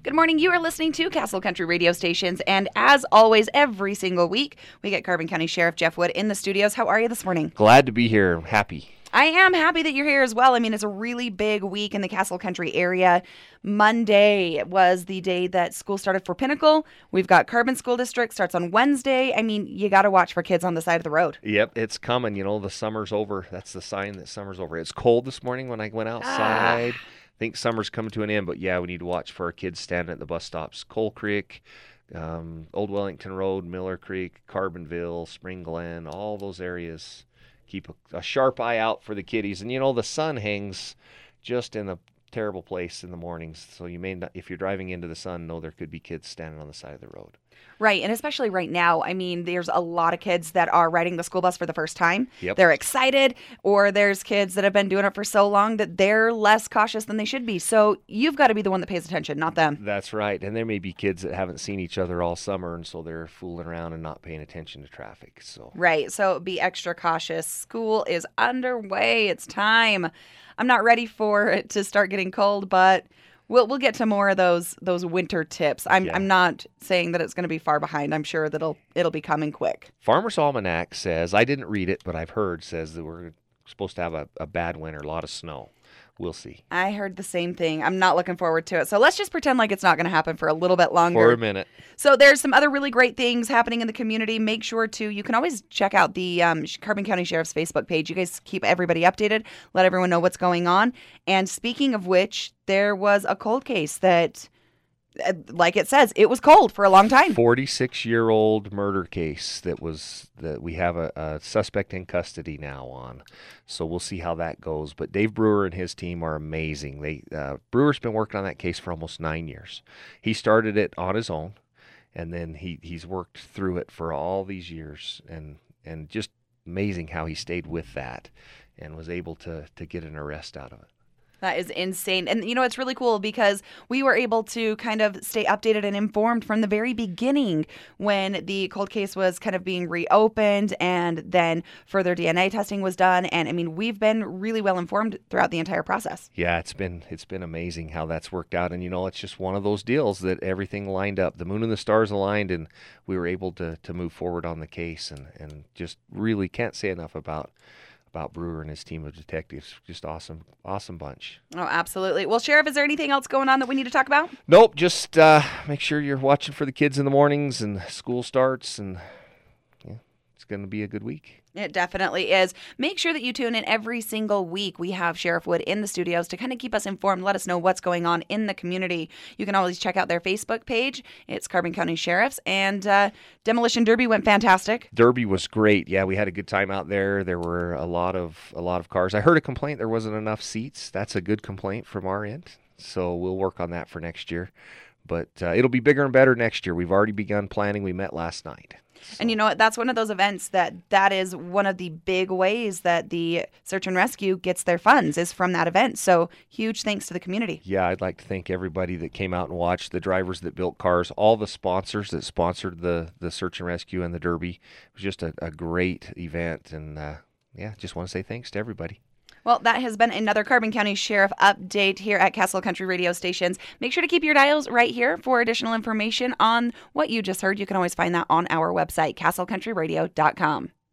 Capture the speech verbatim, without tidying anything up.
Good morning. You are listening to Castle Country Radio Stations, and as always, every single week, we get Carbon County Sheriff Jeff Wood in the studios. How are you this morning? Glad to be here. Happy. I am happy that you're here as well. I mean, it's a really big week in the Castle Country area. Monday was the day that school started for Pinnacle. We've got Carbon School District starts on Wednesday. I mean, you got to watch for kids on the side of the road. Yep, it's coming. You know, the summer's over. That's the sign that summer's over. It's cold this morning when I went outside. Ah. I think summer's coming to an end, but yeah, we need to watch for our kids standing at the bus stops. Coal Creek, um, Old Wellington Road, Miller Creek, Carbonville, Spring Glen, all those areas. Keep a, a sharp eye out for the kiddies. And, you know, the sun hangs just in a terrible place in the mornings. So you may not, if you're driving into the sun, know there could be kids standing on the side of the road. Right, and especially right now, I mean, there's a lot of kids that are riding the school bus for the first time. Yep. They're excited, or there's kids that have been doing it for so long that they're less cautious than they should be. So you've got to be the one that pays attention, not them. That's right, and there may be kids that haven't seen each other all summer, and so they're fooling around and not paying attention to traffic. So Right, so be extra cautious. School is underway. It's time. I'm not ready for it to start getting cold, but We'll we'll get to more of those those winter tips. I'm yeah. I'm not saying that it's going to be far behind. I'm sure that it'll it'll be coming quick. Farmer's Almanac says, I didn't read it, but I've heard says that we're supposed to have a, a bad winter, a lot of snow. We'll see. I heard the same thing. I'm not looking forward to it. So let's just pretend like it's not going to happen for a little bit longer. For a minute. So there's some other really great things happening in the community. Make sure to, you can always check out the um, Carbon County Sheriff's Facebook page. You guys keep everybody updated. Let everyone know what's going on. And speaking of which, there was a cold case that, like it says, it was cold for a long time. forty-six-year-old murder case that was that we have a, a suspect in custody now on. So we'll see how that goes. But Dave Brewer and his team are amazing. They uh, Brewer's been working on that case for almost nine years. He started it on his own, and then he, he's worked through it for all these years. And and just amazing how he stayed with that and was able to to get an arrest out of it. That is insane. And, you know, it's really cool because we were able to kind of stay updated and informed from the very beginning when the cold case was kind of being reopened and then further D N A testing was done. And, I mean, we've been really well informed throughout the entire process. Yeah, it's been it's been amazing how that's worked out. And, you know, it's just one of those deals that everything lined up. The moon and the stars aligned, and we were able to, to move forward on the case and, and just really can't say enough about about Brewer and his team of detectives. Just awesome, awesome bunch. Oh, absolutely. Well, Sheriff, is there anything else going on that we need to talk about? Nope. Just uh, make sure you're watching for the kids in the mornings and school starts, and yeah, it's going to be a good week. It definitely is. Make sure that you tune in every single week. We have Sheriff Wood in the studios to kind of keep us informed, let us know what's going on in the community. You can always check out their Facebook page. It's Carbon County Sheriff's. And uh, Demolition Derby went fantastic. Derby was great. Yeah, we had a good time out there. There were a lot of a lot of cars. I heard a complaint there wasn't enough seats. That's a good complaint from our end. So we'll work on that for next year. But uh, it'll be bigger and better next year. We've already begun planning. We met last night. So. And you know what? That's one of those events that that is one of the big ways that the Search and Rescue gets their funds is from that event. So huge thanks to the community. Yeah, I'd like to thank everybody that came out and watched, the drivers that built cars, all the sponsors that sponsored the, the Search and Rescue and the Derby. It was just a, a great event. And uh, yeah, just want to say thanks to everybody. Well, that has been another Carbon County Sheriff update here at Castle Country Radio Stations. Make sure to keep your dials right here for additional information on what you just heard. You can always find that on our website, castle country radio dot com.